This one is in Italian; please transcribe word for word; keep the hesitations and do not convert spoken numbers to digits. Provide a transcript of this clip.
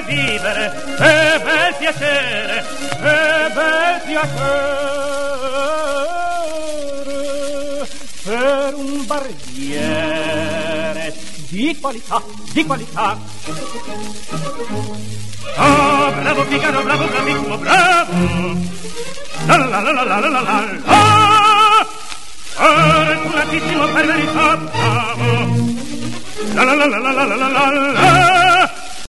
vivere, che bel piacere, che bel piacere per un barbiere di qualità, di qualità. Ah, bravo Figaro, bravo, bravissimo, bravo. La la la la la la la la la. Fortunatissimo per verità, bravo. La la la la la la la la la.